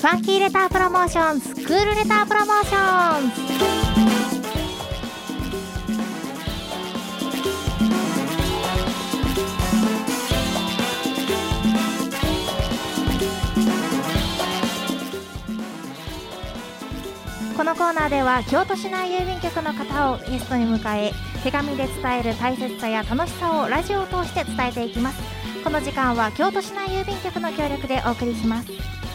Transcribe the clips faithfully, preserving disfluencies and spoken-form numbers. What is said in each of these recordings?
ァンキーレタープロモーションスクールレタープロモーション。このコーナーでは京都市内郵便局の方をゲストに迎え、手紙で伝える大切さや楽しさをラジオを通して伝えていきます。この時間は京都市内郵便局の協力でお送りします。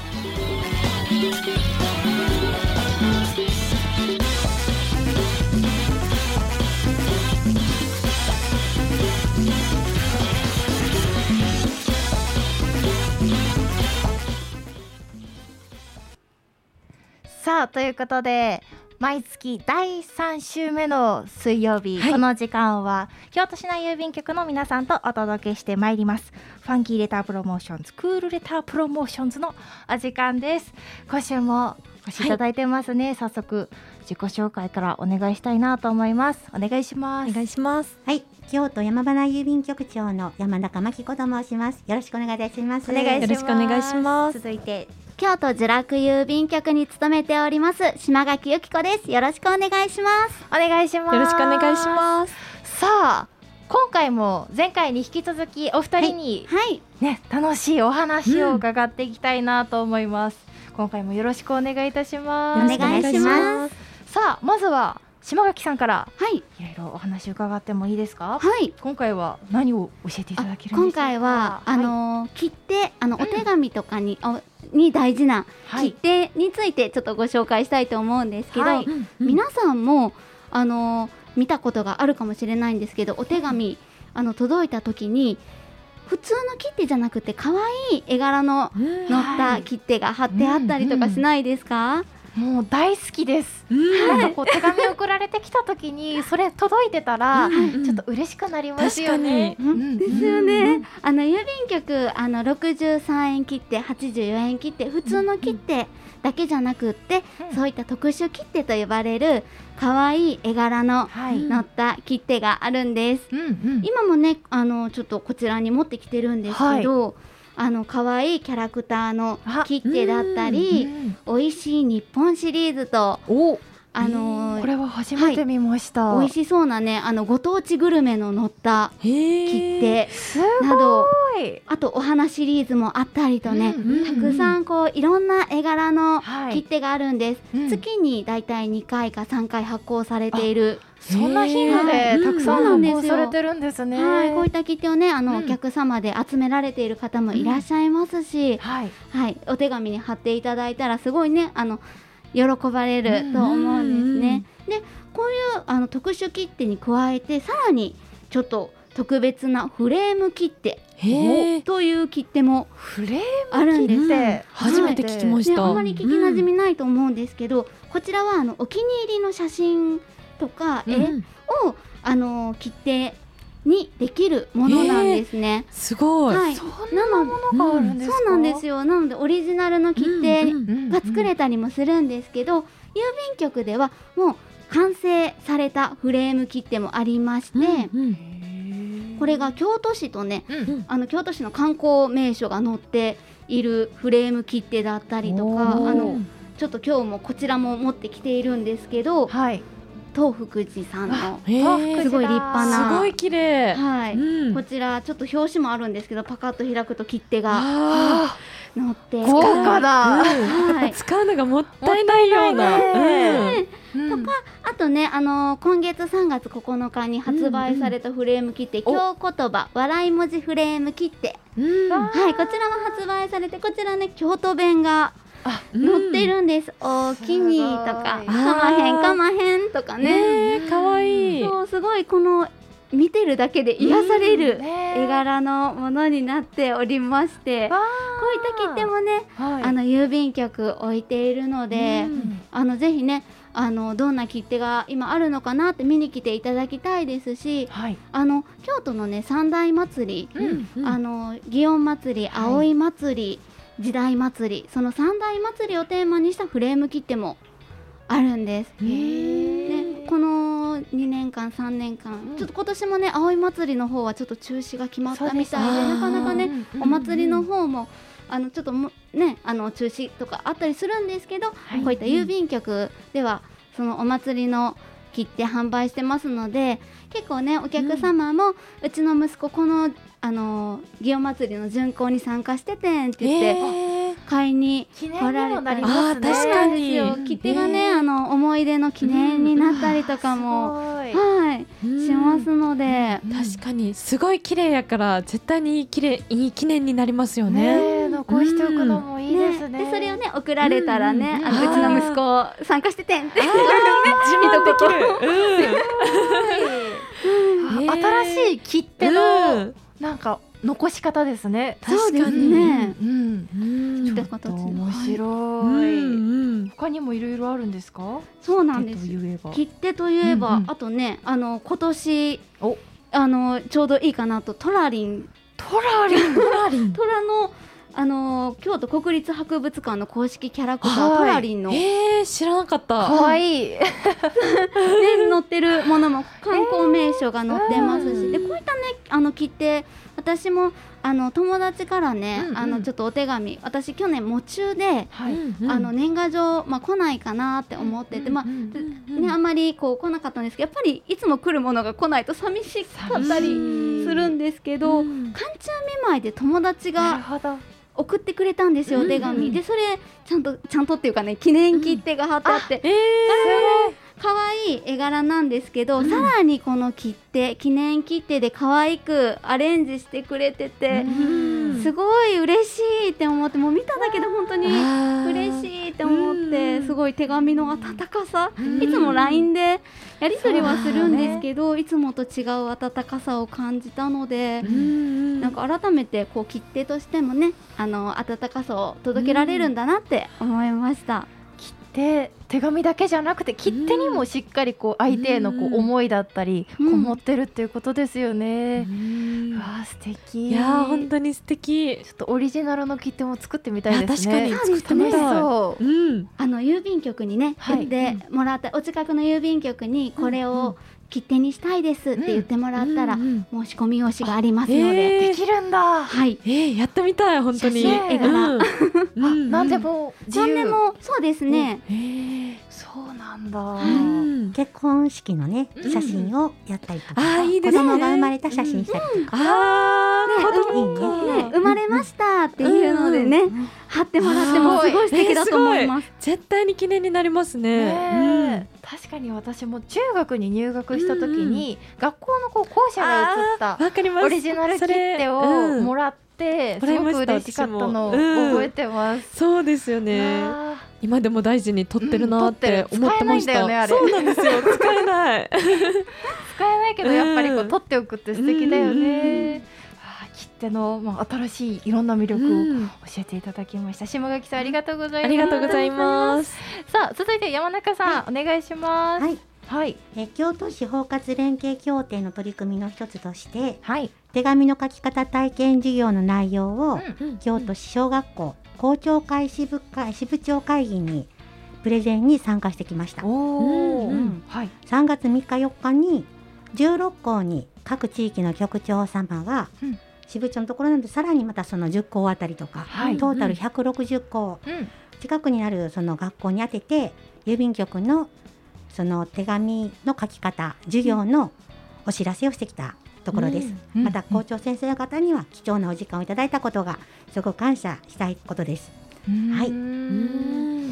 さあということで、毎月だいさん週目の水曜日、はい、この時間は京都市内郵便局の皆さんとお届けしてまいります。ファンキーレタープロモーションズ、クールレタープロモーションズのお時間です。今週もお越しいただいてますね、はい、早速自己紹介からお願いしたいなと思います。お願いします。 お願いします。 はい、京都山花郵便局長の山中真紀子と申します。よろしくお願いいたします。 お願いします。 よろしくお願いします。 続いて京都聚楽郵便局に勤めております島垣由紀子です。よろしくお願いします。 お願いします。 よろしくお願いします。 さあ今回も前回に引き続きお二人に、はいね、楽しいお話を伺っていきたいなと思います、うん、今回もよろしくお願いいたします。 お願いします。 さあまずは島垣さんから、 はい、 いろいろお話伺ってもいいですか？ はい、 今回は何を教えていただけるんでしょうか？ 今回はあのー、切手あの、うん、お手紙とかにおに大事な切手についてちょっとご紹介したいと思うんですけど、はい、皆さんもあのー、見たことがあるかもしれないんですけど、お手紙あの届いた時に普通の切手じゃなくて可愛い絵柄の載った切手が貼ってあったりとかしないですか？ もう大好きです、うん、なんかこう手紙送られてきた時にそれ届いてたらちょっと嬉しくなりますよね、 うん、ですよね、うん、あの郵便局あのろくじゅうさんえん切手はちじゅうよえん切手普通の切手だけじゃなくって、うん、そういった特殊切手と呼ばれる可愛い絵柄の載った切手があるんです、うんうん、今もねあのちょっとこちらに持ってきてるんですけど、はい、あの可愛いキャラクターの切手だったり、おいしい日本シリーズと、 おあのー、 これは初めて見ました、 はい、おいしそうなねあのご当地グルメの載った切手など、あとお花シリーズもあったりとね、うんうんうん、たくさんこういろんな絵柄の切手があるんです、はい、月にだいたいにかいかさんかい発行されている、 そんな頻度でたくさん発行されてるんですね、 はい、こういった切手をねあの、うん、お客様で集められている方もいらっしゃいますし、うんはいはい、お手紙に貼っていただいたらすごいねあの喜ばれると思うんですね、うんうんうん、でこういうあの特殊切手に加えてさらにちょっと特別なフレーム切手という切手もあるんです。 初めて聞きました、 ね、あんまり聞きなじみないと思うんですけど、うん、こちらはあのお気に入りの写真とか絵を、うん、あの切手にできるものなんですね。 すごい、 はい、そんなものがあるんですか？ そうなんですよ。なのでオリジナルの切手が作れたりもするんですけど、郵便局ではもう完成されたフレーム切手もありまして、うんうん、これが京都市とね、うん、あの京都市の観光名所が載っているフレーム切手だったりとか、あのちょっと今日もこちらも持ってきているんですけど、はい東福寺さんのすごい立派なすごい綺麗、 はいうん、こちらちょっと表紙もあるんですけどパカッと開くと切手が載って豪華だ、 うんはい、使うのがもったいないような、 ねうん、とかあとね、あのー、今月さんがつここのかに発売されたフレーム切手、うんうん、京言葉笑い文字フレーム切手、うんはい、こちらも発売されてこちらね京都弁が載ってるんです、うん、おきにとかかまへんかまへんとかね、 かわいい、 そうすごいこの見てるだけで癒される絵柄のものになっておりまして、こういった切手もね、はい、あの郵便局置いているので、うん、あのぜひねあのどんな切手が今あるのかなって見に来ていただきたいですし、はい、あの京都のね三大祭り、うんうん、あの祇園祭り、葵祭り、はい時代祭り、その三大祭りをテーマにしたフレーム切手もあるんです。へー、ね、このにねんかんさんねんかん、うん、ちょっと今年もね葵祭りの方はちょっと中止が決まったみたいでなかなかね、うん、お祭りの方もあのちょっともねあの中止とかあったりするんですけど、 はい、 こういった郵便局ではそのお祭りの切手販売してますので、結構ねお客様も、うん、うちの息子このあの祇園祭りの巡行に参加しててんって言って、えー、買いに来られたり、 あ、確かに切手がね、えー、あの思い出の記念になったりとかも、うん、はい、うん、しますので、 うん、確かにすごい綺麗やから絶対に綺麗いい記念になりますよね。 ね、残しておくのもいいですね。 ね、でそれをね送られたらね、うん、あのうちの息子参加しててんって自慢できる、 うん、新しい切手の、うんなんか残し方ですね。 確かにね。 うん、うん、ちょっと面白い。うんうん、他にもいろいろあるんですか？ そうなんです。切手といえば、うんうん、あとね、あの今年あのちょうどいいかなとトラリン、 トラリン、トラリン、 トラのあの京都国立博物館の公式キャラクター、はい、トラリンの、 えー、知らなかった。 可愛いね、 載ってるものも観光名所が載ってますし、えー、でこういったねあの切手、私もあの友達からね、うんうん、あのちょっとお手紙、私去年喪中で、はい、あの年賀状、まあ、来ないかなって思ってて、まあね、あんまりこう来なかったんですけど、やっぱりいつも来るものが来ないと寂しかったりするんですけど、寒中見舞いで友達が送ってくれたんですよ、お手紙で。それちゃんとちゃんとっていうかね、記念切手が貼ってあって、うん、えー可愛い絵柄なんですけど、うん、さらにこの切手、記念切手で可愛くアレンジしてくれてて、うん、すごい嬉しいって思って、もう見ただけで本当に嬉しいって思って、すごい手紙の温かさ、うん、いつも ライン でやり取りはするんですけど、ね、いつもと違う温かさを感じたので、うん、なんか改めてこう切手としてもね、あの温かさを届けられるんだなって思いました。 で手紙だけじゃなくて切手にもしっかりこう相手へのこう思いだったりこもってるっていうことですよね。うん、わあ素敵。 いや本当に素敵。 ちょっとオリジナルの切手も作ってみたいですね。 確かに作ってみたい。 そう、うん、あの郵便局にね言ってもらった、お近くの郵便局にこれを切手にしたいですって言ってもらったら、うんうんうん、申し込み用紙がありますので、 えー、できるんだ。 はい、 えー、やってみたい本当に。 写真絵柄、うんうん、何でも自由。 何でもそうですね。 えー、そうなんだ、 うん、結婚式のね写真をやったりとか、うん、 あいいですね、 子供が生まれた写真したりとか、 うん、あー、ね、子供ね、生まれましたっていうのでね、うん、貼ってもらってもすごい素敵だと思います。 えー、絶対に記念になりますね。 ね、うん、確かに私も中学に入学した時に、うん、学校のこう校舎が写ったオリジナル切手をもらって、すごく嬉しかったのを覚えてます。うん、 そうですよね。今でも大事に取ってるなって思ってました。 うん、使えないんだよね、あれ。 そうなんですよ、使えない使えないけどやっぱりこう取っておくって素敵だよね。切手の、まあ、新しいいろんな魅力を教えていただきました。下垣さんありがとうございます。 ありがとうございます。 さあ続いて山中さん、はい、お願いします。 はい、はい、え京都市包括連携協定の取り組みの一つとして、はい、手紙の書き方体験授業の内容を、うん、京都市小学校校長会支部会支部長会議にプレゼンに参加してきました。お、うんうん、はい、さんがつみっかよっかにじゅうろっこうに各地域の局長様が、うん、支部長のところなんでさらにまたそのじゅっこうあたりとか、はい、トータルひゃくろくじゅっこう、うん、近くにあるその学校に当てて郵便局のその手紙の書き方授業のお知らせをしてきたところです。うん、また校長先生の方には貴重なお時間をいただいたことがすごく感謝したいことです。はい、うん、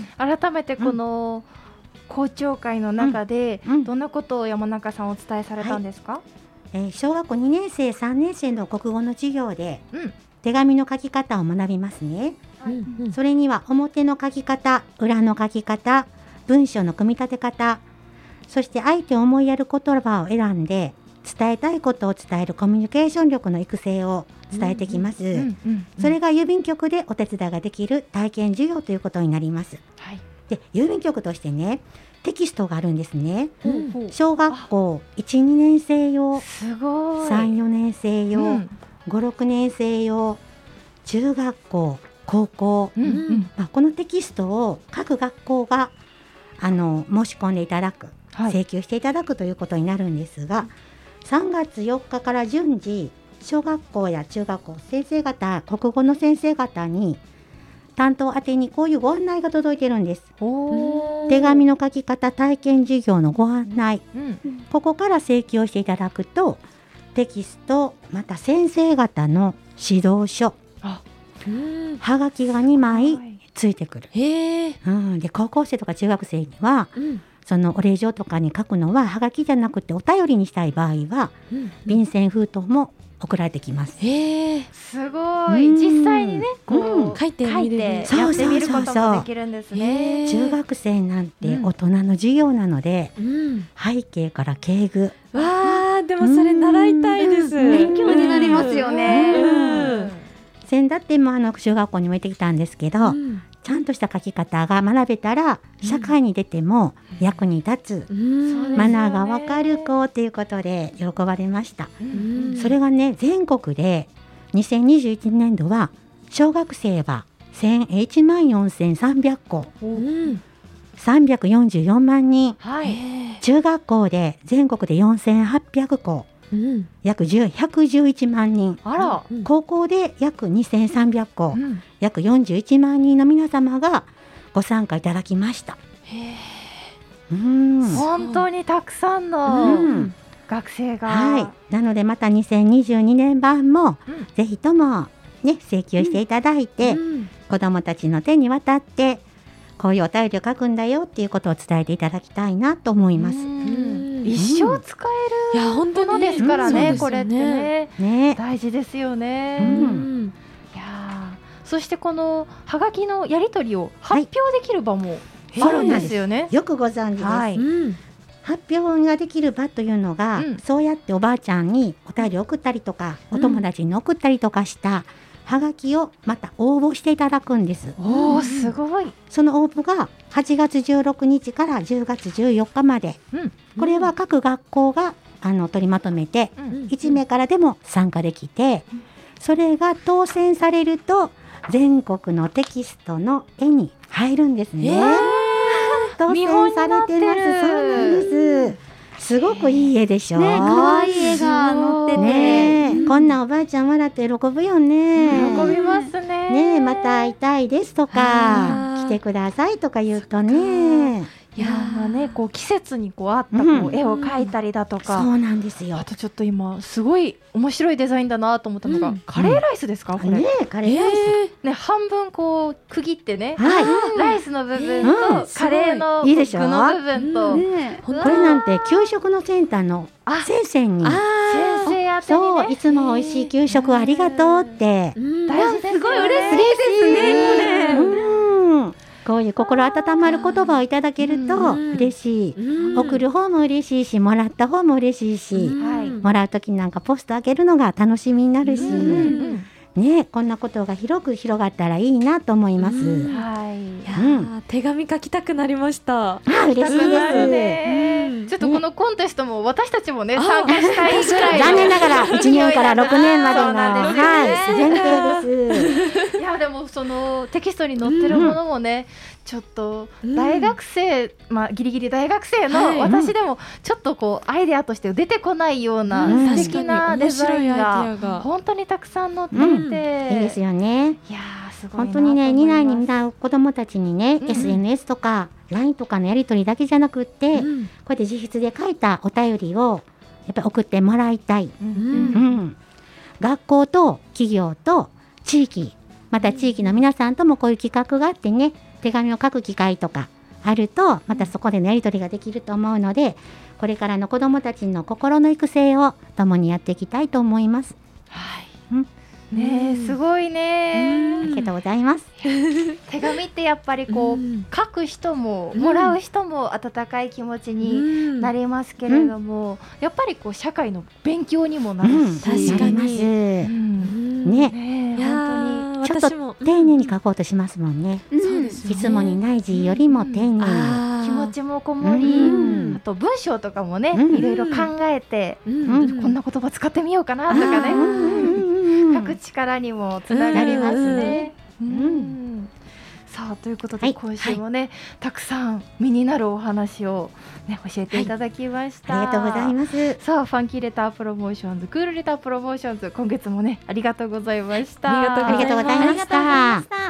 改めてこの校長会の中でどんなことを山中さんお伝えされたんですか？はい、 えー、小学校にねんせいさんねんせいの国語の授業で、うん、手紙の書き方を学びますね。うんうん、それには表の書き方、裏の書き方、文章の組み立て方、そして相手を思いやる言葉を選んで伝えたいことを伝えるコミュニケーション力の育成を伝えてきます。それが郵便局でお手伝いができる体験授業ということになります。はい、で郵便局としてねテキストがあるんですね。うん、小学校いち、にねんせい用、 すごいさん、よねんせい用、うん、ご、ろくねんせい用、中学校、高校、うんうん、まあ、このテキストを各学校があの申し込んでいただく、はい、請求していただくということになるんですが、さんがつよっかから順次小学校や中学校先生方、国語の先生方に担当宛てにこういうご案内が届いてるんです。手紙の書き方体験授業のご案内、うん、ここから請求をしていただくとテキストまた先生方の指導書、あ、うん、はがきがにまいついてくる。へー、うん、で高校生とか中学生には、うん、そのお礼状とかに書くのははがきじゃなくてお便りにしたい場合は、うん、便箋封筒も送られてきます。 へー、すごい、うん、実際にねこう、うん、書いてみるやってみることもできるんですね。 中学生なんて大人の授業なので、うん、背景から敬具、 わー、でもそれ習いたいです、うん、 勉強になりますよね。うんうん、先だってもあの中学校にも行ってきたんですけど、うん、ちゃんとした書き方が学べたら社会に出ても役に立つ、うん、マナーがわかる子ということで喜ばれました、うん、それがね全国でにせんにじゅういちねんどは小学生はいちまんよんせんさんびゃっこ、うん、さんびゃくよんじゅうよんまんにん、はい、中学校で全国でよんせんはっぴゃくこ、うん、約ひゃくじゅういちまんにん、あら、うん、高校で約にせんさんびゃっこ、うん、約よんじゅういちまんにんの皆様がご参加いただきました。へー、うん、本当にたくさんの、うん、学生が、 はい、なのでまたにせんにじゅうにねんばんも、うん、ぜひとも、ね、請求していただいて、うん、子どもたちの手に渡ってこういうお便りを書くんだよっていうことを伝えていただきたいなと思います。うん、 一生使えるものですからね、うん、これって ね, ね大事ですよね、うん、いやそしてこのハガキのやり取りを発表できる場もあるんですよね、 はい、よくご存知です、はい、うん、発表ができる場というのが、うん、そうやっておばあちゃんにお便り送ったりとか、うん、お友達に送ったりとかしたはがきをまた応募していただくんです。 おー、すごい。 その応募がはちがつじゅうろくにちからじゅうがつじゅうよっかまで、うん、これは各学校があの取りまとめて、うん、いちめいからでも参加できて、うん、それが当選されると全国のテキストの絵に入るんですね、えー、当選されてます。そうなんです。すごくいい絵でしょ、 ね、可愛い絵が載ってて、 ね、うん、こんなおばあちゃん笑って喜ぶよね。 喜びますね。 ね、また会いたいですとか来てくださいとか言うとね、 いやーね、こう季節にこうあったこう絵を描いたりだとか、 うん、そうなんですよ。 あとちょっと今すごい面白いデザインだなと思ったのが、うん、カレーライスですか、うん、これね、カレーライス、 えーね、半分こう区切ってね、はい、ライスの部分と、うん、カレーの具の部分と、 うんね、これなんて給食のセンターの先生に、 先生宛てにね、 そう、いつも美味しい給食ありがとうって、 うん、大事ですね。 すごい嬉しいですね、これ、 うん、こういう心温まる言葉をいただけると嬉しい、うん、送る方も嬉しいし、もらった方も嬉しいし、うん、もらう時なんかポスト開けるのが楽しみになるし、うんね、こんなことが広く広がったらいいなと思います、うん、 はい、いや、うん、手紙書きたくなりました。 あ、嬉しいです、 ね、うん、ちょっとこのコンテストも私たちもね、参加したいぐらい残念ながらいちねんからろくねんまでの、はい、限定です。 いや、でもそのテキストに載ってるものもね、うん、ちょっと大学生、うん、まあ、ギリギリ大学生の私でもちょっとこうアイデアとして出てこないような素敵なデザインが本当にたくさん載っていて、うん、いいですよね。 いやすごいなと思います。 本当にね、にだいに担う子どもたちにね、うん、エスエヌエス とか ライン とかのやり取りだけじゃなくって、うん、こうやって自筆で書いたお便りをやっぱり送ってもらいたい、うんうん、学校と企業と地域、また地域の皆さんともこういう企画があってね、手紙を書く機会とかあるとまたそこでのやり取りができると思うので、これからの子どもたちの心の育成を共にやっていきたいと思います。 はい、うん、ね、すごいね、 ありがとうございます。 手紙ってやっぱりこう、うん、書く人ももらう人も温かい気持ちになりますけれども、うん、やっぱりこう社会の勉強にもなるし、うん、 確かに、うん、ね、ね、本当にちょっと丁寧に書こうとしますもんね、うん、そうですよね。いつもにない字よりも丁寧に、 気持ちもこもり、うん、あと文章とかもね、うん、いろいろ考えて、うん、こんな言葉使ってみようかなとかね、書く力にもつながりますね、うんうん、 さあということで、はい、今週もね、はい、たくさん身になるお話を、ね、教えていただきました、 はい、ありがとうございます。 さあファンキーレタープロモーションズクールレタープロモーションズ今月もねありがとうございました。 ありがとうございました。